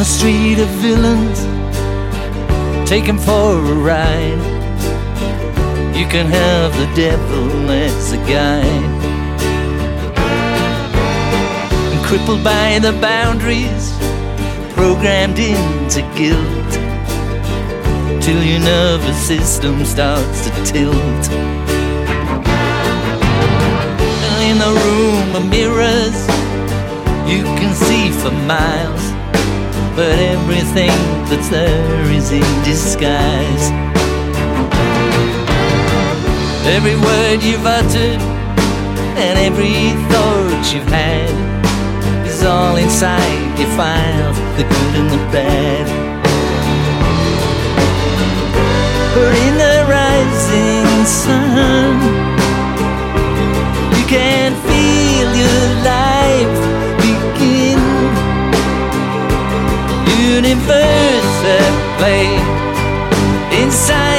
the street of villains, take 'em for a ride. You can have the devil as a guide. And crippled by the boundaries, programmed into guilt, till your nervous system starts to tilt. In the room of mirrors, you can see for miles, but everything that's there is in disguise. Every word you've uttered and every thought you've had is all inside your files, the good and the bad. But in the rising sun, you can feel your life begin. Universe at play inside